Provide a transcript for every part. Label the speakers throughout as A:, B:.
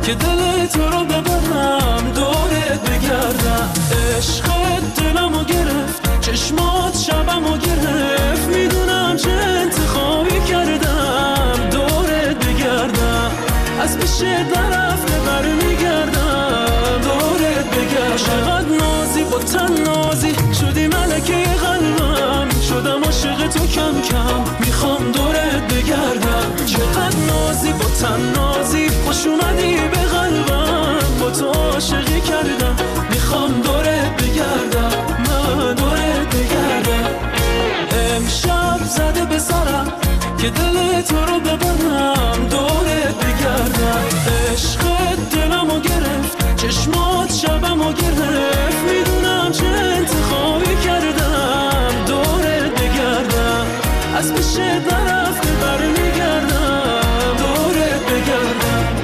A: که دل تو رو ببرم دورت بگردم. عشقت دلمو گرفت، چشمات شبمو گرفت، میدونم چه انتخابی کردم دورت بگردم. از پیشت نرفته برمیگردم دورت بگردم. چقدر نازی با تن نازی شدی ملکه قلبم، شدم عاشق تو کم کم میخوام دورت بگردم. چقدر نازی با تن نازی خوش اومدی به قلبم، با تو عاشقی کردم میخوام دورت بگردم، من دورت بگردم. امشب زده به سرم که دل تو رو ببرم دورت بگردم. عشقت دلمو گرفت، چشمات شبمو گرفت، میدونم چه انتخابی کردم دورت بگردم. از پیشت نرفته برمیگردم دورت بگردم.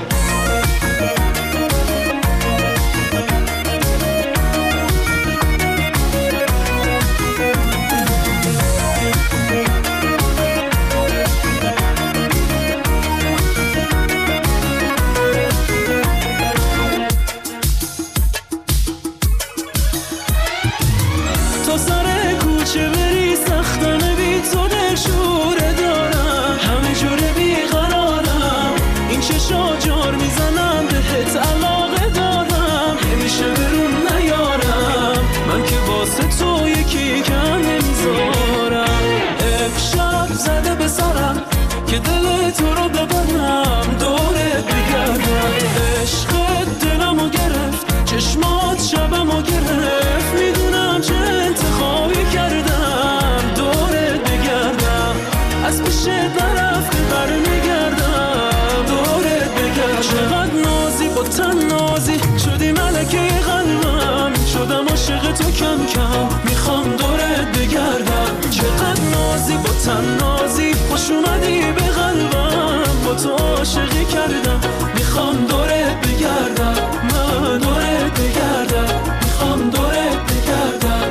A: که دل تو رو ببرم دورت بگردم. عشقت دلمو گرفت، چشمات شبمو گرفت، میدونم چه انتخابی کردم دورت بگردم. از پیشت نرفته برمیگردم دورت بگردم. چقدر نازی با تن نازی شدی ملکه قلبم، شدم عاشق تو کم کم میخوام دورت بگردم. چقدر نازی با تن نازی خوش اومدی به قلبم، با تو عاشقی کردم میخوام دورت بگردم، من دورت بگردم، میخوام دورت بگردم.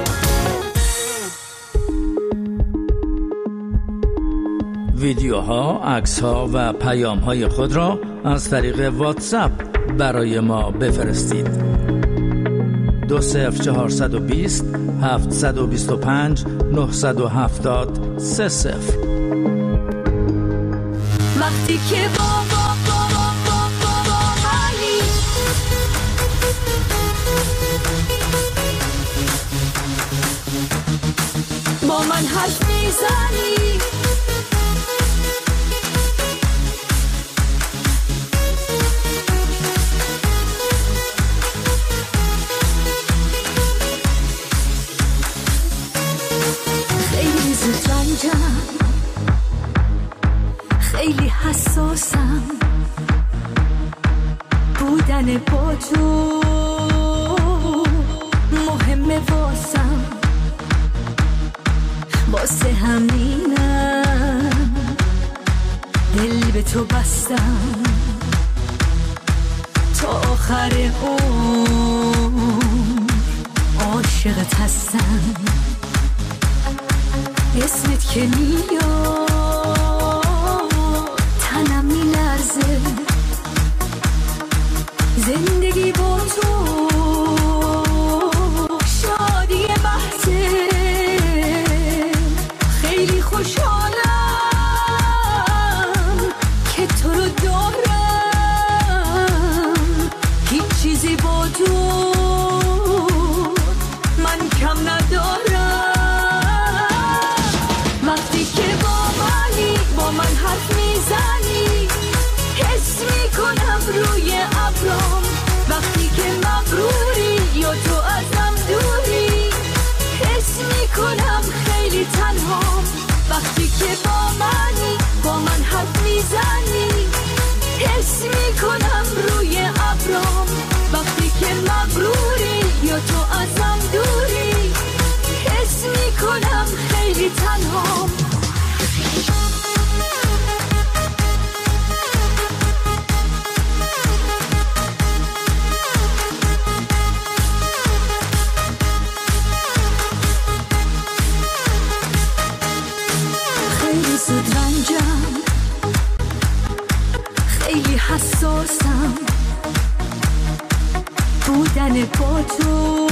B: ویدیوها، عکس‌ها و پیام‌های خود را از طریق واتساپ برای ما بفرستید. 20420 725 970 30.
C: وقتی که با من حرف میزنی، خیلی زود رنجم، خیلی حساسم، بودن با تو مهمه واسم، واسه همینم دل به تو بستم، تا آخر عمر عاشقت هستم. اسمت که میاد تنم میلرزه، زندگی با تو شادی بحثه، خیلی خوشحالم که تو رو دارم، هیچ چیزی با تو من کم ندارم. وقتی که با من حرف میزنی، حس میکنم روی ابرام، وقتی که مغروری یا تو ازم دوری، حس میکنم خیلی تنهام. وقتی که با من حرف میزنی، حس میکنم روی ابرام، وقتی که مغروری یا تو ازم دوری، حس میکنم خیلی تنهام. خیلی زود رنجم، خیلی حساسم، بودن با تو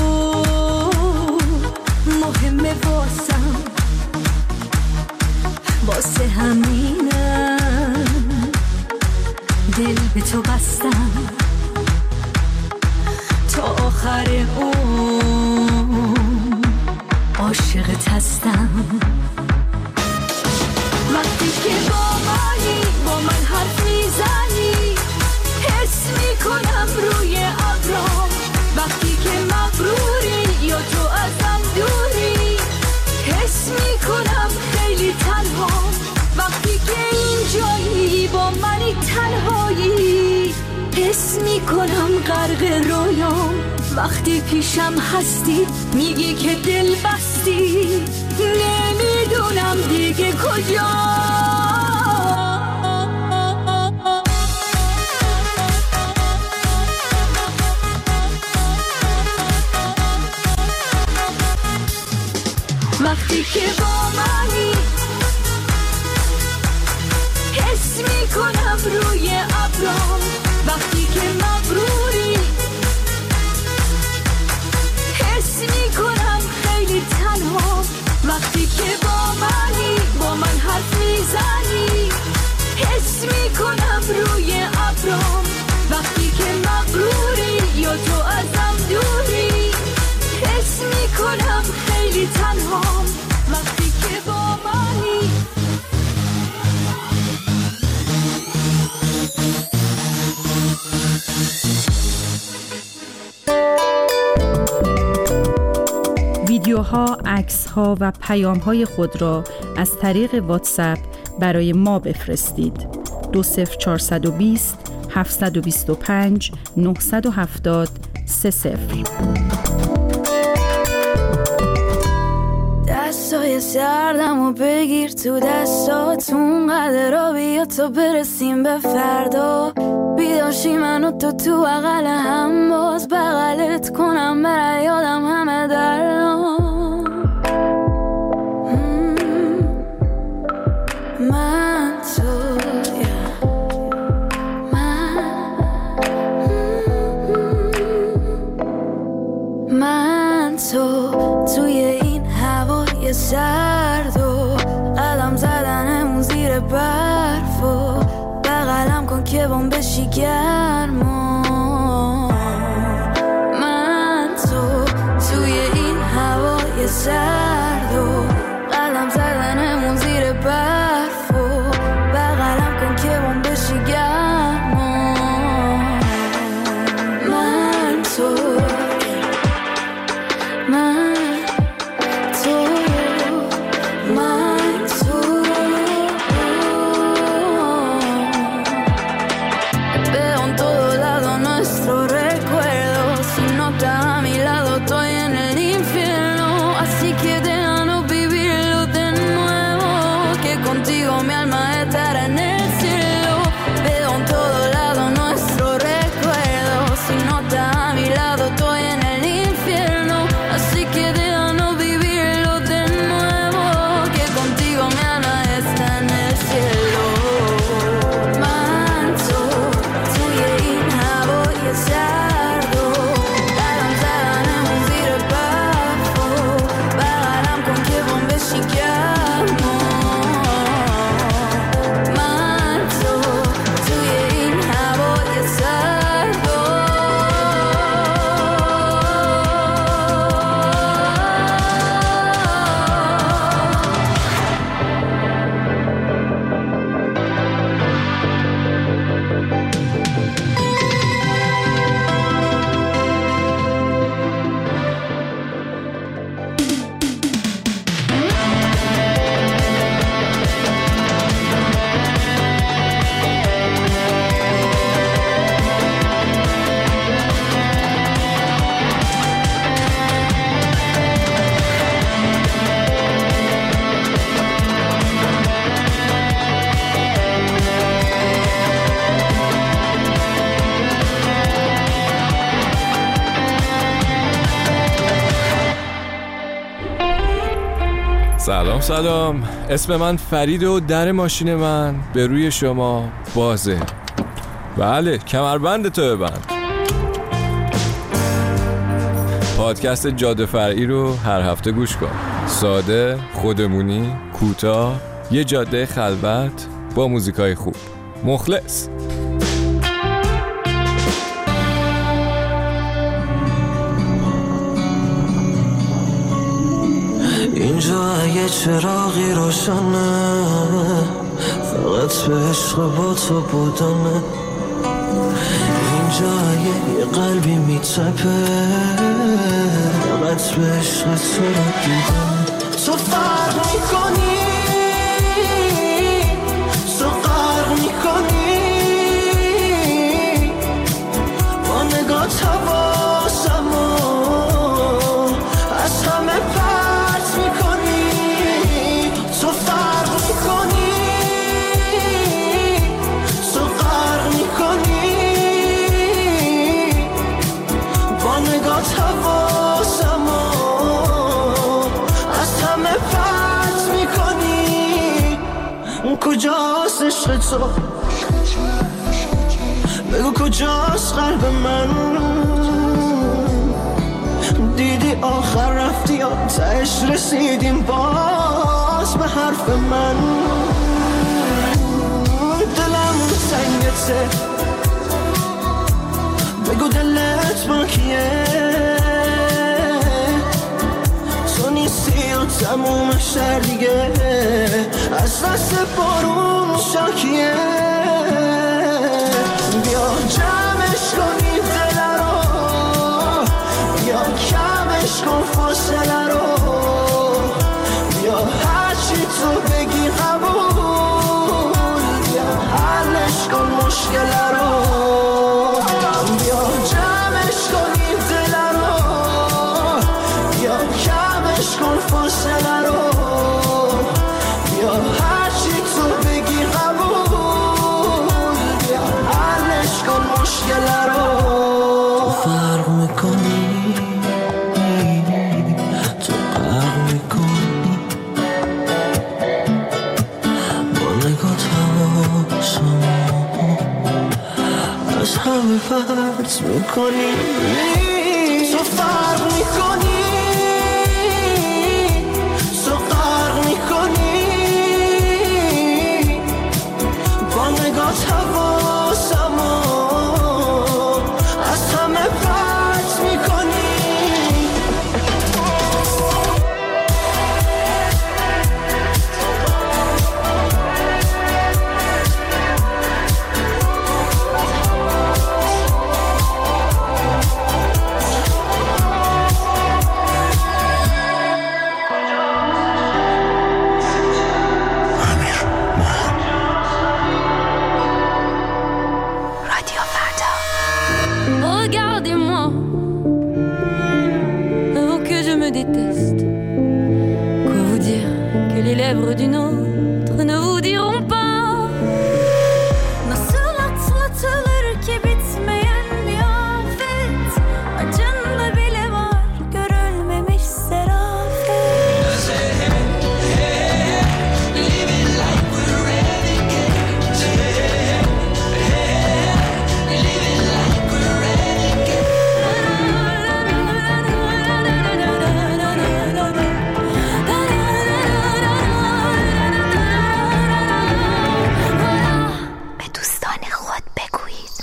C: مهمه واسم، واسه همینم دل به تو بستم، تا آخر عاشقت هستم. وقتی که با من حرف میزنی حس میکنم روی ابرام، وقتی که مغروری یا تو ازم دوری حس میکنم خیلی تنها، وقتی که اینجایی با منی تنهایی حس میکنم غرق رویام، وقتی پیشم هستی میگی که دل بستی، نمیدونم دیگه کجا. وقتی که با منی حس میکنم روی ابرام، وقتی که مغروری حس میکنم خیلی تنها، وقتی که با من حرف میزنی حس میکنم روی ابرام، وقتی که مغروری یا تو ازم دوری حس میکنم خیلی تنها، وقتی که با منی.
D: ویدیوها، عکس‌ها و پیام‌های خود را از طریق واتساپ برای ما بفرستید. 20420 725 970 30.
E: دستای سردم و بگیر تو دستاتون، قدر بیا تا برسیم به فردا، بیداشی من و تو اقل هم باز بغلت کنم برای یادم همه دردم. من تو من تو توی این هوای سرد و قدم زدنمون زیر برف و بغلم کن که بام بشی گرما. من تو توی این هوای سرد و قدم زدنمون زیر برف و بغلم کن که بام بشی گرما. من تو
F: سلام، اسم من فرید و در ماشین من به روی شما بازه. بله، کمربند تو ببند. پادکست جاده فرعی رو هر هفته گوش کن. ساده، خودمونی، کوتاه، یه جاده خلوت با موزیکای خوب. مخلص.
A: اینجا یه چراغی روشنه، فقط به عشق با تو بودنه. اینجا یه قلبی میتپه، فقط به عشق تو رو دیدن. تو فرق میکنی، تو غرق میکنی، با نگات حواسمو از همه پرت میکنی. تو فرق میکنی، تو غرق میکنی، با نگات حواسمو از همه پرت میکنی. کجاست عشق تو؟ بگو کجاست قلب من؟ دیدی آخر رفتی یا تهش رسیدیم باز به حرف من؟ دلم سنگته، بگو دلت با کیه؟ تو نیستی و تموم شهر دیگه از دست بارون شاکیه. بیا جمعش کنی دل رو، بیا کمش کن فاصله رو، بیا هرچی تو بگی قبول، بیا حلش کن مشکل رو. بیا جمعش کنی دل رو، بیا کمش کن فاصله رو، بیا هرچی تو بگی قبول، بیا حلش کن مشکل رو. تو فرق میکنی، تو فرق میکنی، با نگات حواسمو از همه پرت میکنی. تو فرق میکنی، تو غرق میکنی، با نگات حواسمو از همه پرت میکنی.
E: Regardez-moi, oh que je me déteste. Quoi vous dire que les lèvres d'une autre ne vous diront pas? Nasıl atlatılır ki bitmeyen bir afet, acında bile var görülmemiş serafet. Living like we're renegades, living like we're renegades. به دوستان خود بگویید.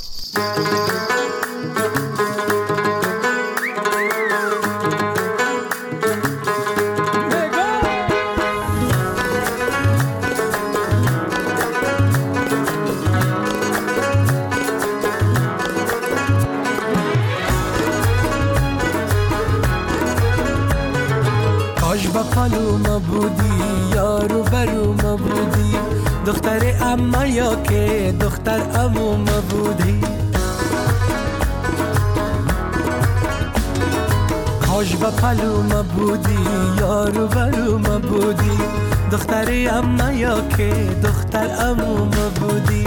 A: کاش با پالوما بودی، یارو بروما بودی، دختر اما یا که دختر عموما بودی. کاش با پالوما بودی، یارو بروما بودی، دختر اما یا که دختر عموما بودی.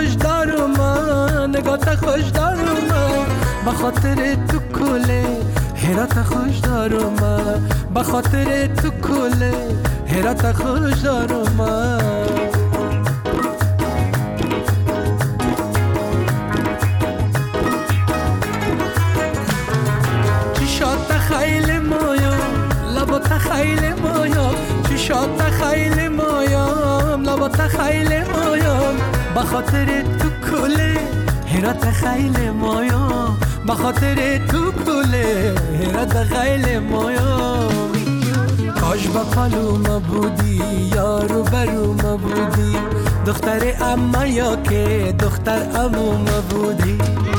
G: خوش دارم نگات خوش دارم به خاطر تو کله هرات خوش دارم به خاطر تو کله هرات خوش دارم چشات خیلی مایا لبات خیلی مایا چشات خیلی مایا لبات خیلی مایا به خاطر تو کله هرات خیلی مایا به خاطر تو کله هرات خیلی مایا کاش با پالوم بودی یارو بروم بودی دختر اما یا که دختر عموم بودی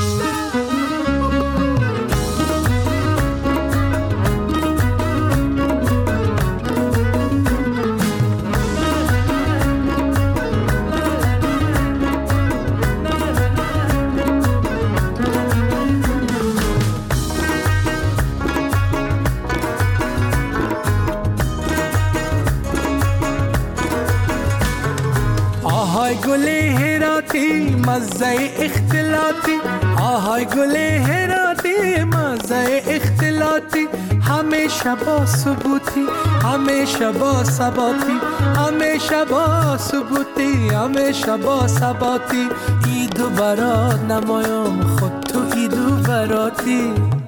G: آهای گل هراتی مزه اختلاطی آهای گل هراتی مزه اختلاطی همیشه با ثبوتی همیشه با ثباتی همیشه با ثبوتی همیشه با ثباتی ایدو برات نمایم خود تو ایدو براتی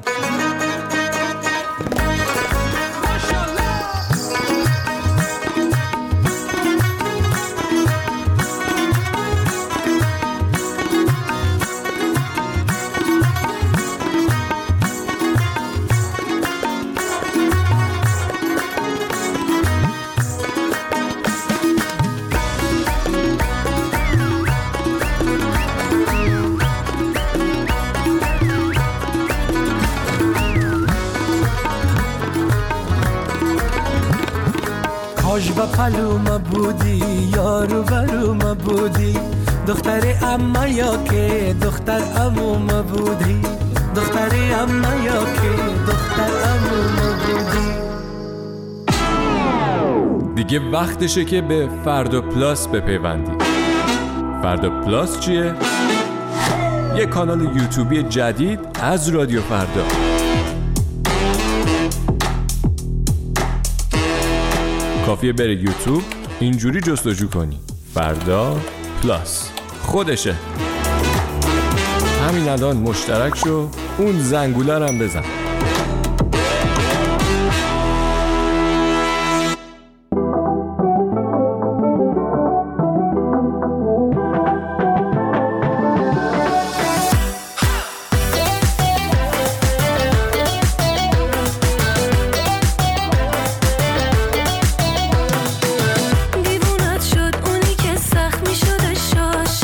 G: کاش با پلوم بودی یارو بروم بودی دختر اما یا که دختر عموم بودی دختر اما یا که دختر عموم بودی
F: دیگه وقتشه که به فردا پلاس بپیوندی. فردا پلاس چیه؟ یه کانال یوتیوبی جدید از رادیو فردا. کافیه بره یوتیوب اینجوری جستجو کنی فردا پلاس خودشه. همین الان مشترک شو اون زنگوله هم بزن.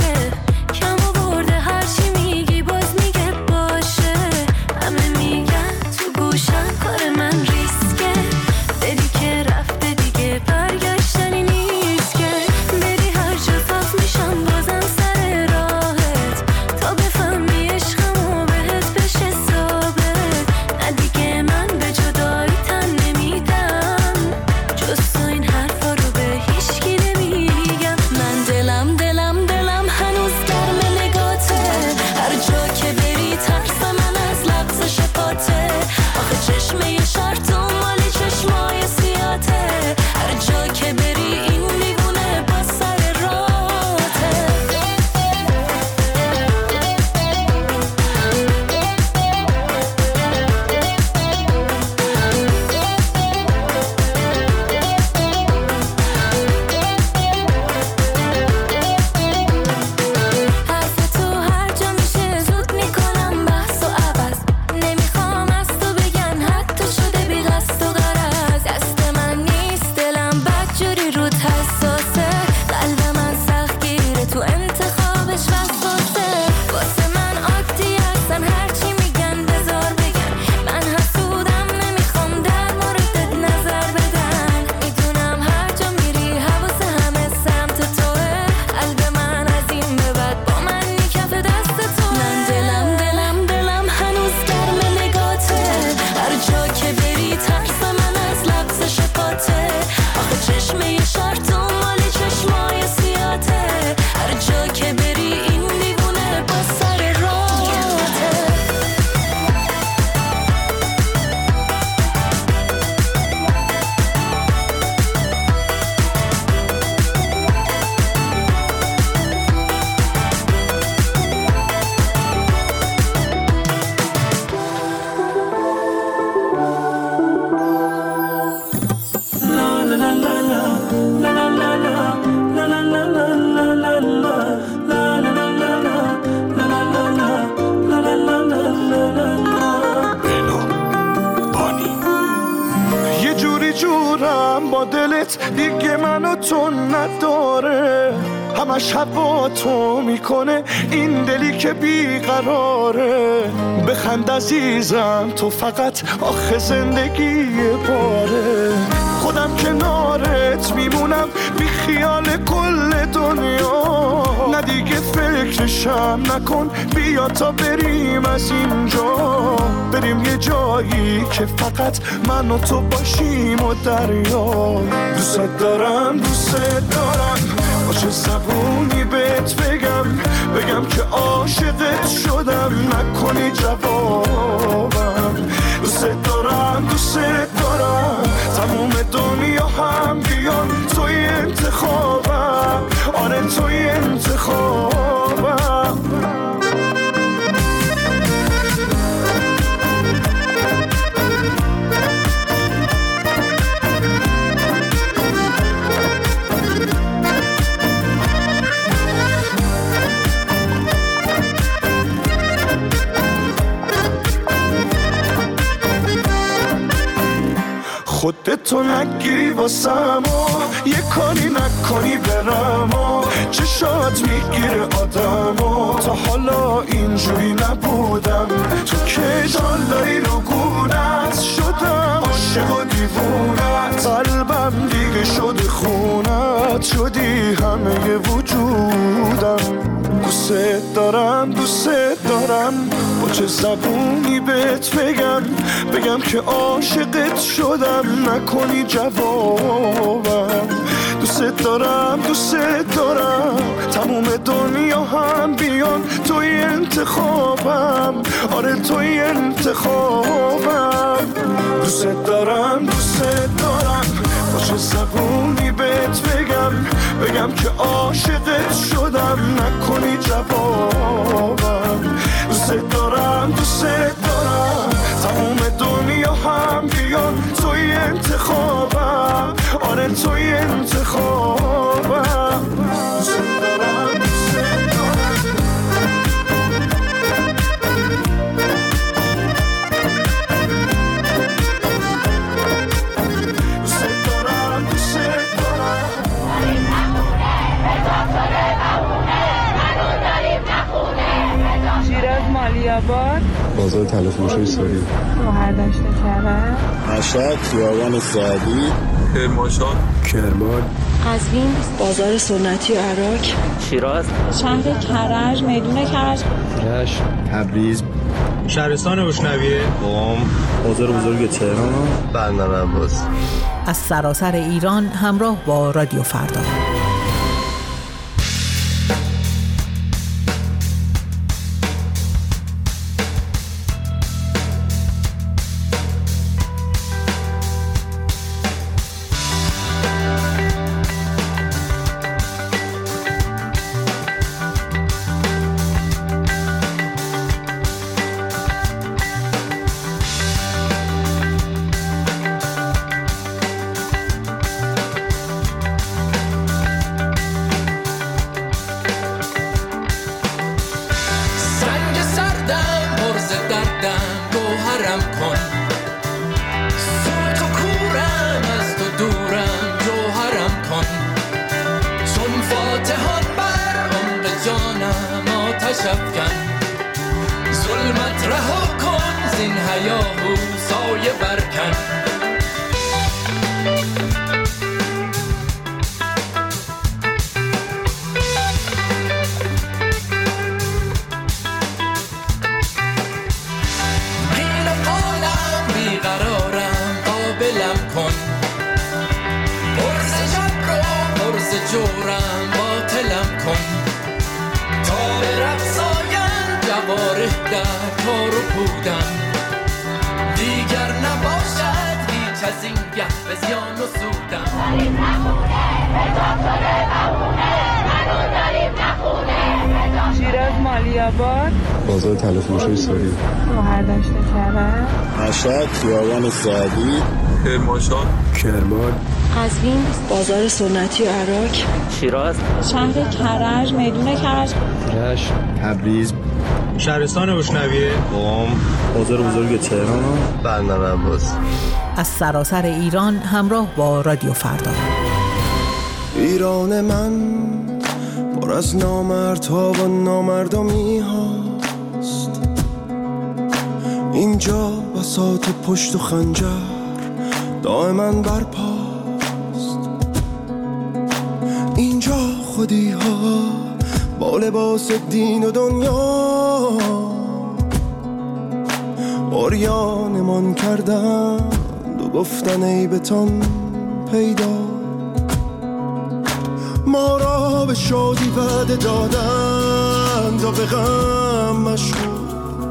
E: میگه
H: دلت دیگه منو تو نداره، همش هوا تو میکنه این دلی که بیقراره. بخند عزیزم تو فقط آخه زندگی باره، خودم کنارت میمونم بی خیال کل دنیا. نه دیگه فکرشم نکن، بیا تا بریم از اینجا، بریم یه جایی که فقط من و تو باشیم و دریا. دوست دارم دوست دارم، با چه زبونی بهت بگم که عاشقت شدم، نکنی جوابم. دوست دارم دوست دارم، تموم دنیا هم بیان توی انتخابم، آره توی انتخابم. خودتو نگیری واسم و یه کاری نکنی برم و چشات میگیره آدم و تا حالا اینجوری نبودم. تو که جالایی رو گونت شدم، عاشق و دیوونت، قلبم دیگه شده خونت، شدی همه وجودم. دوست دارم، با چه زبونی بهت بگم که عاشقت شدم، نکنی جوابم. دوست دارم تموم دنیا هم بیان توی انتخابم، آره توی انتخابم. دوست دارم با چه زبونی بهت بگم که عاشقت شدم، نکنی جوابم. دوست دارم تموم دنیا هم بیان توی انتخابم، آره توی انتخابم. دوست دارم
I: شیراز مالیاباد،
J: بازار تلفروشی سوری،
I: گوهر دشت کرج،
J: مشهد خیابان سعدی،
F: کرمانشاه،
J: کرمان،
K: قزوین، بازار سنتی عراق،
L: شیراز،
K: شهر کرج، میدون کرج،
J: رشت، تبریز،
M: شهرستان گشنویه،
J: قم، بازار بزرگ تهران،
N: بندر عباس.
O: از سراسر ایران همراه با رادیو فردا.
A: ظلمت رها کن، زین هیاهو سایه برکن. قیل قالم بیقرارم، قابلم کن. برز جبر و برز جورم باطلم کن. تا به رقصاین جواره در کار و پودم، دیگر نباشد هیچ از این گه به زیان و سودم. داریم نخونه به داخل نمونه، منو داریم نخونه.
I: شیراز مالیاباد،
J: بازار تلفروشی سوری،
I: گوهر دشت کرج،
J: مشهد خیابان سعدی،
F: کرمانشاه،
J: کرمان،
K: قزوین، بازار سنتی عراق،
L: شیراز،
K: شهر کرج، میدون کرج،
J: رشت، تبریز،
M: شهرستان گشنویه،
J: قم، بازار بزرگ تهران،
N: بندر عباس.
O: از سراسر ایران همراه با رادیو فردا.
H: ایران من پر از نامردها و نامردمی هاست، اینجا بساط پشت و خنجر دائما برپاست، اینجا خودی ها با لباس دین و دنیا عریانمان کردند و گفتن عیبتان پیدا، ما را به شادی وعده دادند و به غم مشغول،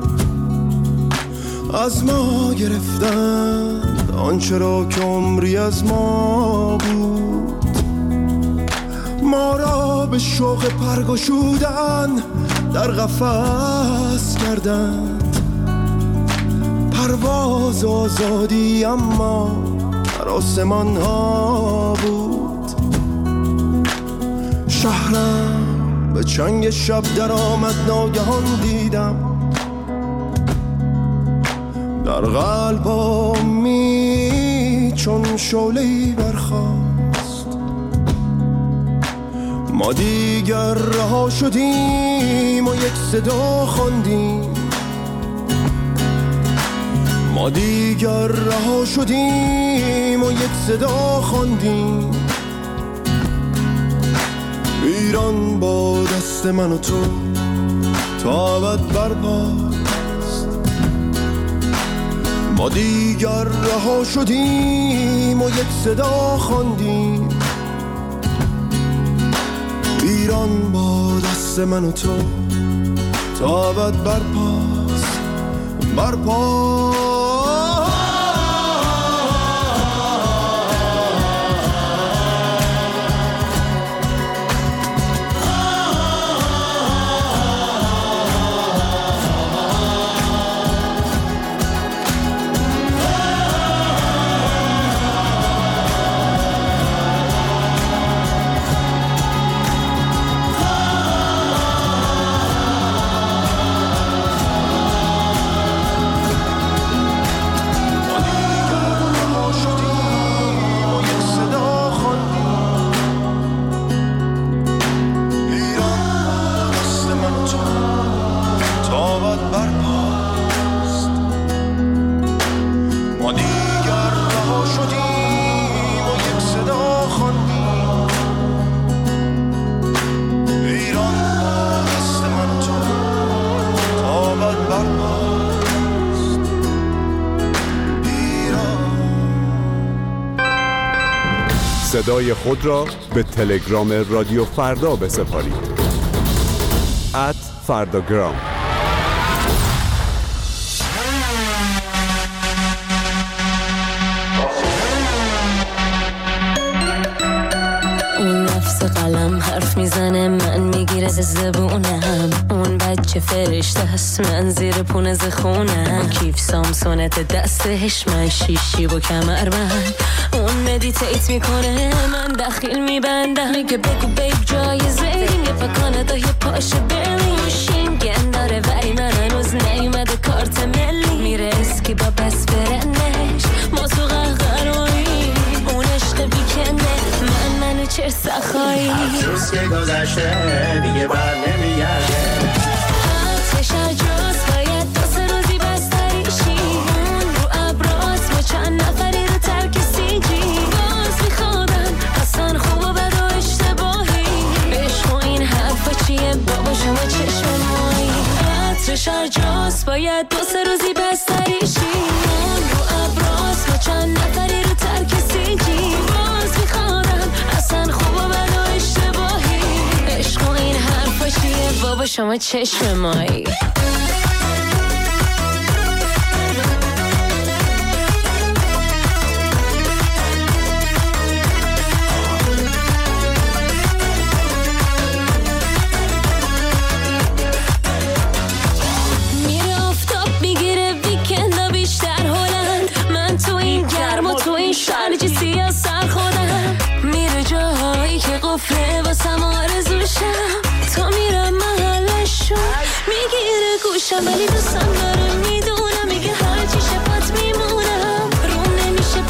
H: از ما گرفتند آنچه را که عمری از ما بود، ما را به شوق پرگشودن در قفس کردند، پرواز آزادی اما در آسمان ها بود، شهرم به چنگ شب در آمد ناگهان دیدم، در قلبم چون شعله‌ای برخاست، ما دیگر رها شدیم و یک صدا خواندیم، ما دیگر رها شدیم و یک صدا خواندیم، ایران با دست من و تو تا ابد برپاست، ما دیگر رها شدیم و یک صدا خواندیم، ایران با دست من و تو تا ابد برپاست، برپاست.
F: صدای خود را به تلگرام رادیو فردا بسپارید. @فرداگرام.
L: اون نفس قلم حرف میزنه، من میگیره زبونم، اون بچه فرشته هست، من زیر پونز خونم، کیف سامسونت دستش، من شیشی و کمربند، اون مدیتیت میکنه، من دخیل میبندم، میگه بگو بیب جایزه این یه پاکانه یه پاشه بریم، شینگن داره ولی من هنوز نیومده کارت ملی، میره اسکی با بس برنش، ما تو قهقرایی، اون عشق بیکنه، منو چه سخایی،
N: از روز که گذشته دیگه بر نمیگرده،
L: آتش عجاز باید دو سه روزی بستریشی، اون رو ابراز ما چند نفری رو ترک سیجی، باز میخوادم اصلا خوب و بد و اشتباهی، عشق و این حرفا چیه بابا شما چشم مایی، آتش عجاز باید دو سه روزی بستریشی، اون رو ابراز ما چند نفری رو ترک سیجی، باز میخوادم اصلا خوب و بد و اشتباهی، عشق و این حرفا چیه بابا شما چشم مایی. میره آفتاب میگیره ویکندا بیشتر هلند، من تو این گرم و تو این شرجی سیاه سر خودم، میره جاهایی که قفله واسم آرزوشم، تا میرم محلشو میگیره گوشم، ولی دوستم داره میدونم، میگه هرچی شفت میمونم، روم نمیشه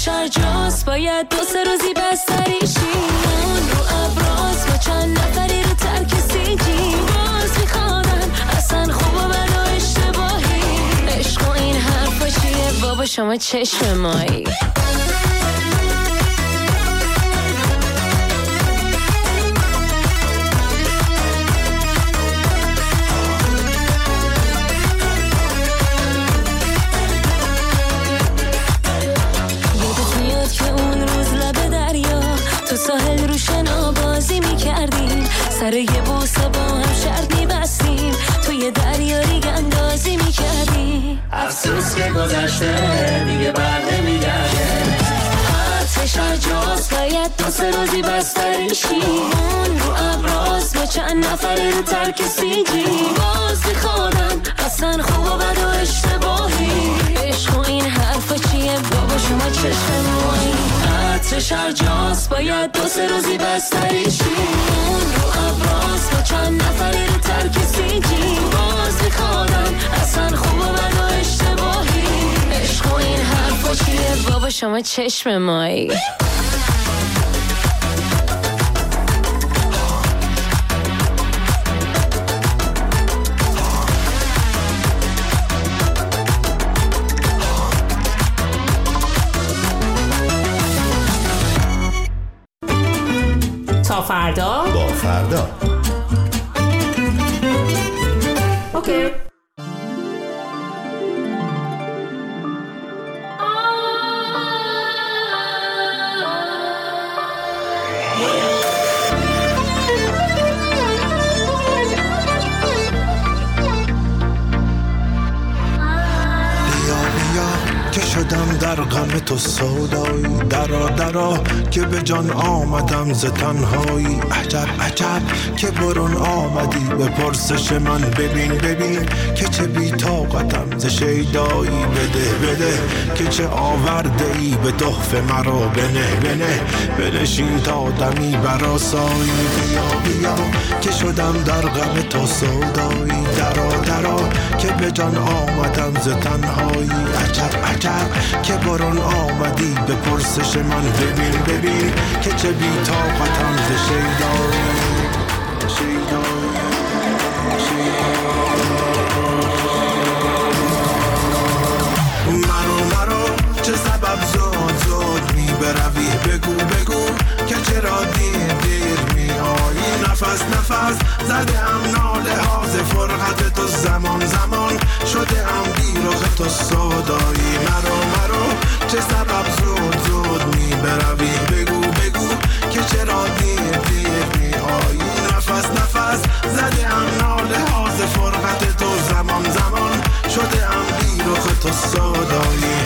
L: آتش هر جاست باید 2-3 روزی بستریشی اون رو ابراز با چند نفری رو ترک سیجی باز میخوادم اصلا خوب و بد و اشتباهی عشق و این حرفا چیه بابا شما چشم مایی ساحل رو شنا بازی میکردیم سر یه بوسه با هم شرط میبستیم توی دریا ریگ اندازی میکردیم
N: افسوس که گذشته دیگه بر نمیگرده
L: آتش هر جاست باید 2-3 روزی بستریشی اون رو ابراز با چند نفری رو ترک سیجی باز میخوادم اصلا خوب و بد و اشتباهی عشق و این حرفا چیه بابا شما چشم مایی آتش هر جاست باید 2-3 روزی بستریشی اون رو ابراز با چند نفری رو ترک سیجی باز میخوادم اصلا خوب و بد و اشتباهی عشق و این حرفا چیه بابا شما چشم مایی
P: تا فردا
Q: با فردا
P: اوکی.
H: که شدم در غم تو سودایی درا که به جان آمدم ز تنهایی عجب عجب که برون آمدی به پرسش من ببین که چه بی طاقتم ز شیدایی بده که چه آورده ای به تحفه مرا بنه بنشین تا دمی برآسایی بیا که شدم در غم تو سودایی درا که به جان آمدم ز تنهایی عجب که برون آمدی به پرسش من ببین که چه بی طاقتم ز شیدایی مرو چه سبب زود می بروی بگو که چرا دیر می آیی نفس زده ام ناله ها ز فرقت تو زمان شده ام بیرخ تو سودایی مرو چه سبب زود می بروی بگو که چرا دیر می آیی نفس زده ام ناله ها ز فرقت تو زمان شده ام بیرخ تو سودایی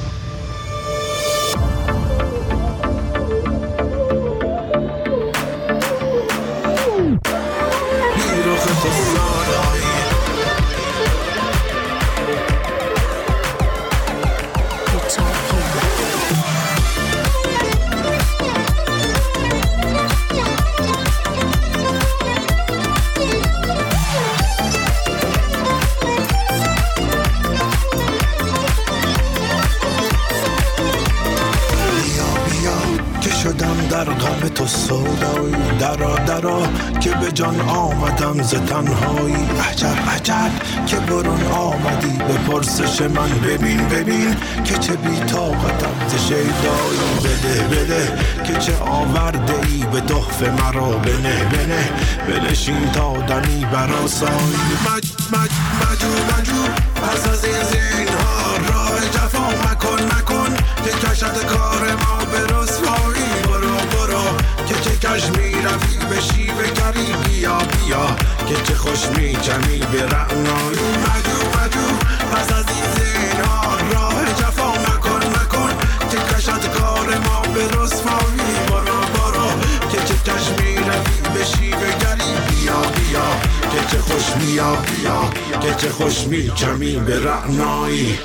H: در غم تو سودایی درا که به جان آمدم ز تنهایی عجب که برون آمدی به پرسش من ببین که چه بی طاقتم ز شیدایی بده که چه آورده ای به تحفه مرا بنه بنشین تا دمی برآسایی مجو پس از این زینهار راه جفا مکن که کشد کار ما به رسوایی برو که چه کش می روی به شیوه گری بیا که چه خوش می جمی به رعنایی مجو پس از این زینهار راه جفا مکن که کشد کار ما به رسوایی برو که چه کش می روی به شیوه گری بیا که چه خوش که چه خوش می جمی به رعنایی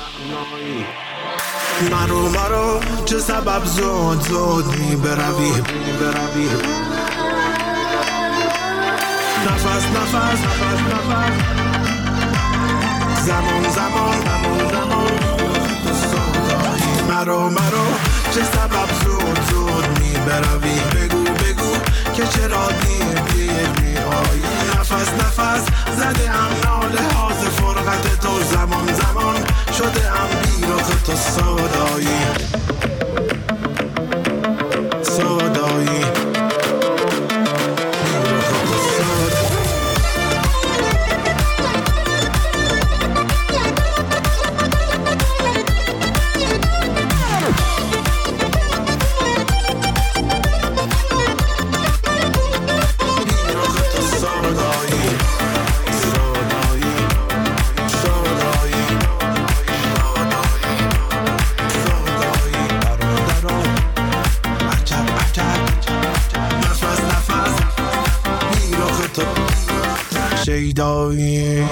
H: مرو چه سبب زود می بروی نفس زمان مرو
Q: چه سبب زود زود می بروی بگو بگو که چرا دیر دیر می آیی نفس نفس زده ام ناله ها ز فرقت تو زمان زمان شده ام بیرخ تو سودایی سودایی شیدایی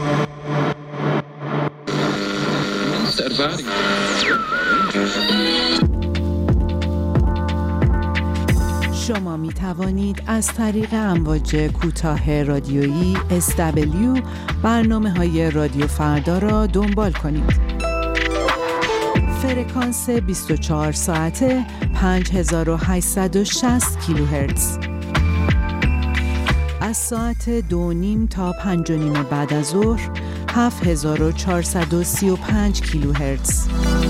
O: شما می توانید از طریق امواج کوتاه رادیویی SW برنامه‌های رادیو فردا را دنبال کنید. فرکانس 24 ساعته 5860 کیلوهرتز. از ساعت 2:30 تا 5:30 بعد از ظهر 7435 کیلوهرتز.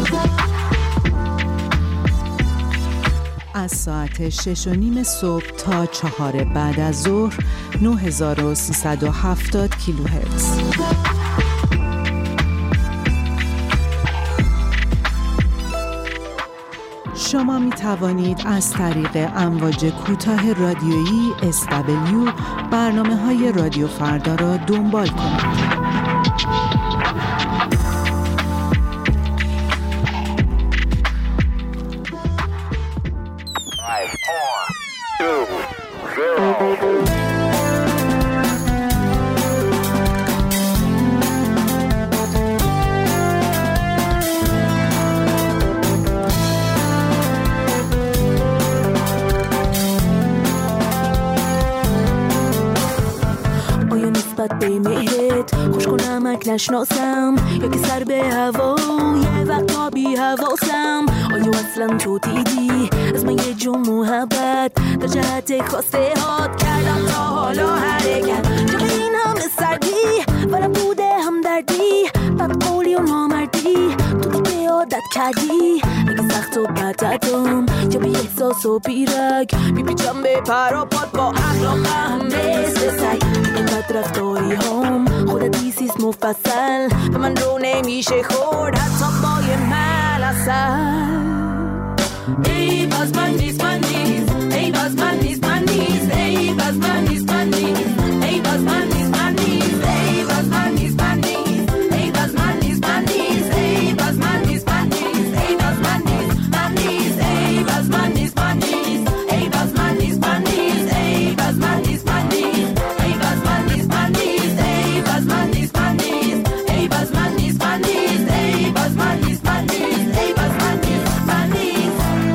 O: از ساعت 6:30 صبح تا 4 بعد از ظهر 9370 کیلوهرتز. شما می توانید از طریق امواج کوتاه رادیویی SW برنامه‌های رادیو فردا را دنبال کنید.
L: به مهرت خوش کنمک نشناسم یا که سر به هوا یه وقتا بی حواسم آیا اصلا تو دیدی از من یه جون محبت در جهت خواسته هات کردم تا حالا حرکت چه این همه سردی ورم بوده هم دردی بد قولی و نامردی تو دیگه عادت کردی اگه سخت و بدتم یا بی احساس و بیرک میپیچم به پر و پاد با اخلاقم مثل سگ اینقدر رفتاری هم خودت دیسیست مفصل و من رو نمیشه خورد حتی با یه ملسل ای باز من نیست من نیست ای باز من نیست من نیست ای باز من نیست من نیست ای باز من نیست من نیست ای باز من نیست من نیست ای باز من نیست من نیست ای باز من نیست من نیست ای باز من نیست من نیست ای باز من نیست من نیست ای باز من نیست من نیست ای باز من نیست من نیست ای باز من نیست من نیست ای باز من نیست من نیست ای باز من نیست من نیست ای باز من نیست من نیست ای باز من نیست من نیست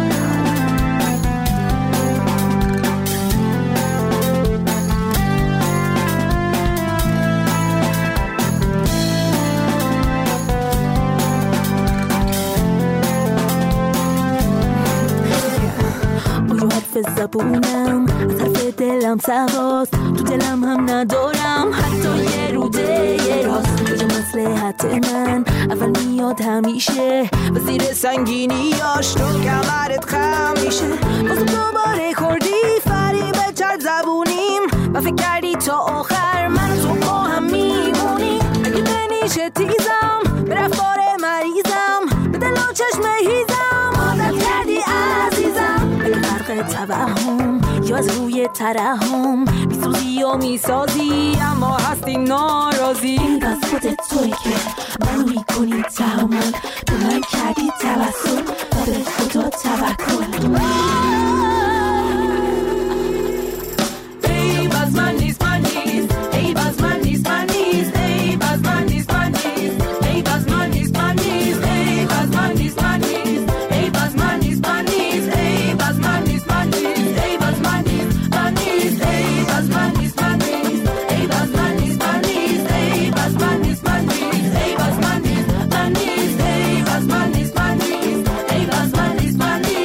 L: زبونم از حرف دلم سواست تو دلم هم ندارم حتی یه روده یه راست کجا مصلحت من اول میاد همیشه و زیر سنگینیاش رو کمرت خم میشه بازم دوباره خوردی فریب چرد زبونیم و فکر کردی تا آخر من تو با هم میمونیم اگه بنیشه تیزم به رفتار مریضم به دل و چشم هیزم عادت کردی عزیزم به غرق توهم یا از روی ترحم میسوزی و میسازی اما هستی ناراضی از خودت توی که منو میکنی تحمل به من کردی توسل و به خدا توکل ای باز من نیست من نیست ای باز من نیست من نیست ای باز من نیست من نیست ای باز من نیست من نیست ای باز من نیست من نیست ای باز من نیست من نیست ای باز من نیست من نیست ای باز من نیست من نیست ای باز من نیست من نیست ای باز من نیست من نیست ای باز من نیست من نیست ای باز من نیست من نیست ای باز من نیست من نیست ای باز من نیست من نیست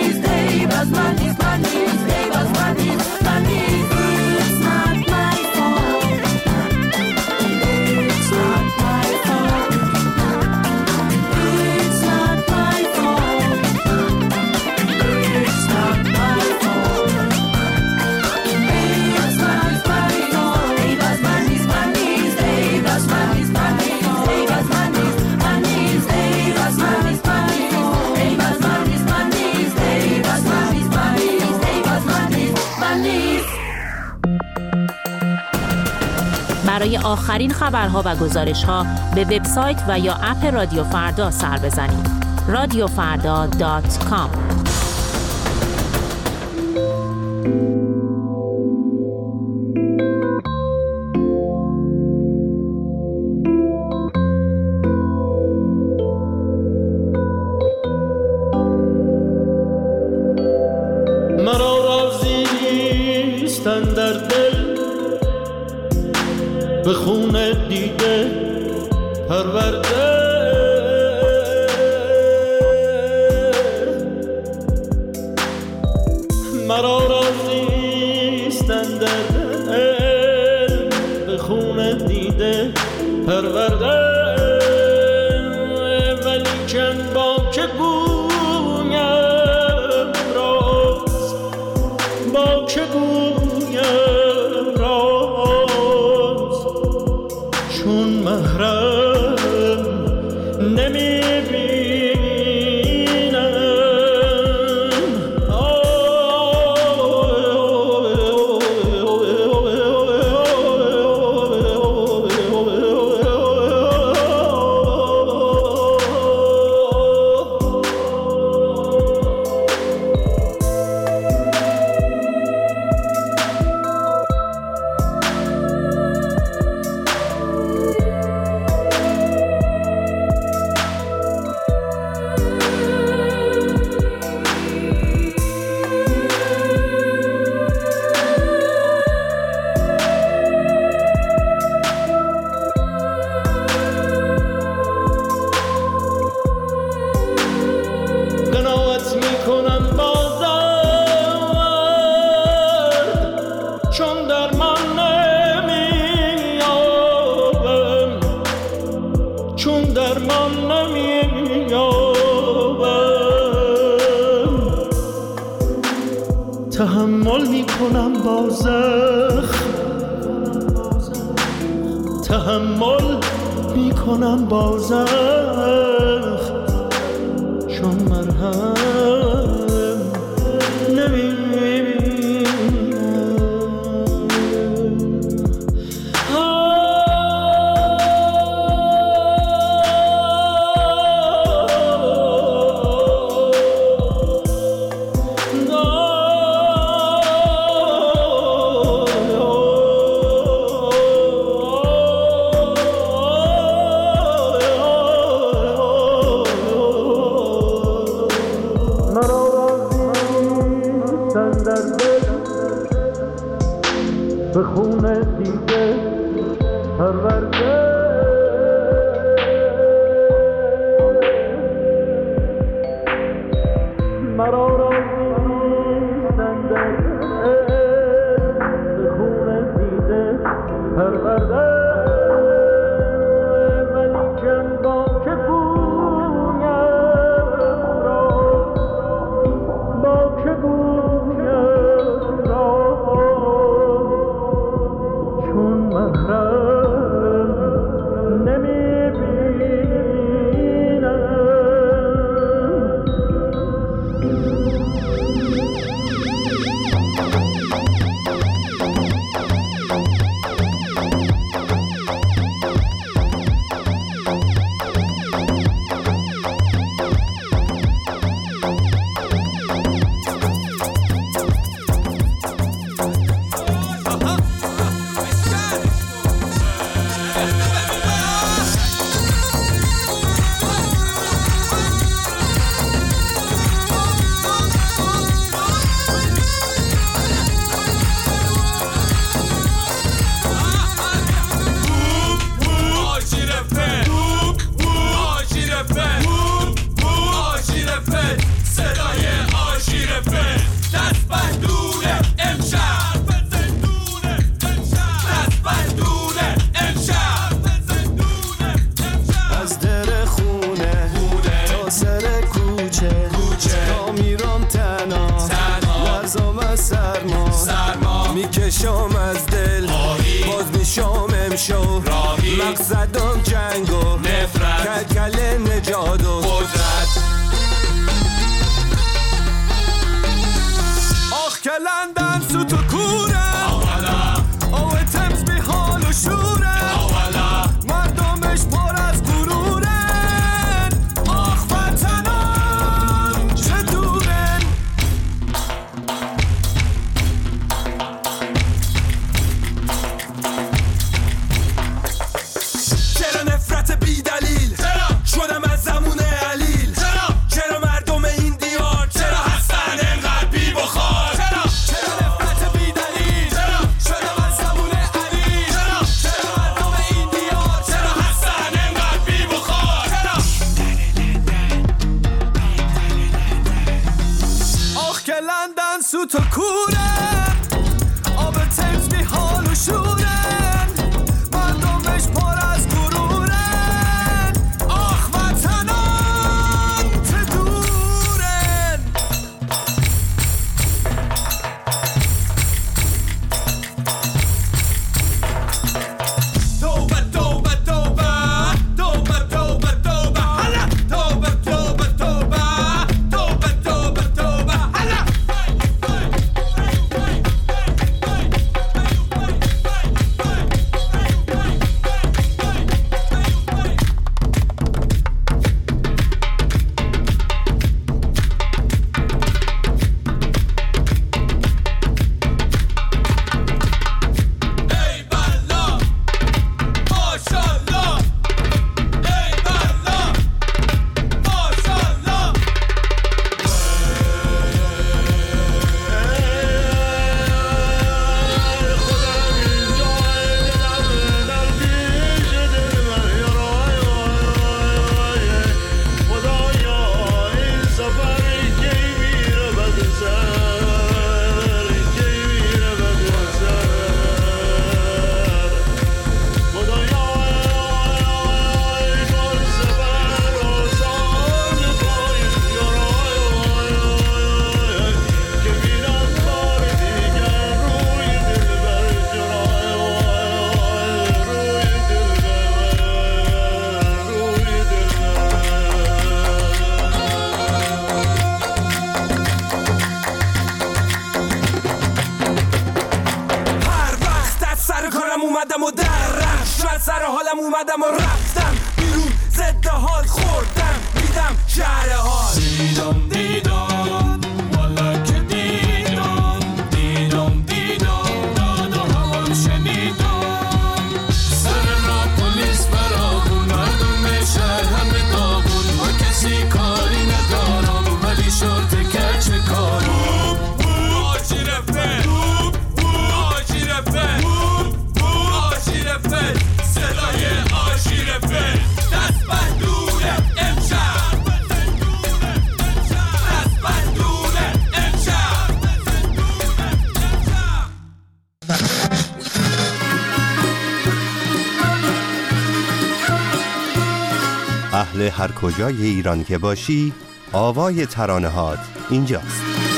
R: برای آخرین خبرها و گزارش‌ها به وبسایت و یا اپ رادیو فردا سر بزنید. radiofarda.com.
A: مرا رازی نیستن در دل به خون دیده پرورده، مرا رازی نیستن در دل به خون دیده پرورده، ولیکن با که گویم راز، با که گویم راز، چون محرم نمیبینم. تحمل میکنم با زخم، تحمل میکنم با زخم، چون مرهم نمیبینم. به خون دیده پرورده، مرا رازی نیستن در به خون دیده پرورده، ولیکن با که گویم راز، با که گویم راز، چون محرم نمیبینم. میکشم از دل باز میشم امشو مقصدم جنگ و نفرت، کلکل نجات و قدرت. آخ که لندن سوت و کوره، آوه تمز بی حال و شوره، سوت و کورن، آب تمز بی حال و شورن، مردمش پر از غرورن، آخ وطنان ته دورن. توبه توبه توبه توبه توبه توبه هلا، توبه توبه توبه توبه توبه توبه هلا. و در رفت، شاید سر حالم اومدم و رفتم بیرون، ضد حال خوردم دیدم شهر حال. دیدم دیدم والا که دیدم دیدم دیدم داد و هوام شنیدم، سر را پلیس برابون، مردم شهر همه داغون، با کسی کاری ندارم ولی شرط کچه کارم. آجی رفته آجی رفته صدای آشیرفه، دست بندونه امشب، دست بندونه امشب.
S: اهل هر کجای ایران که باشی، آوای ترانه‌هات اینجاست.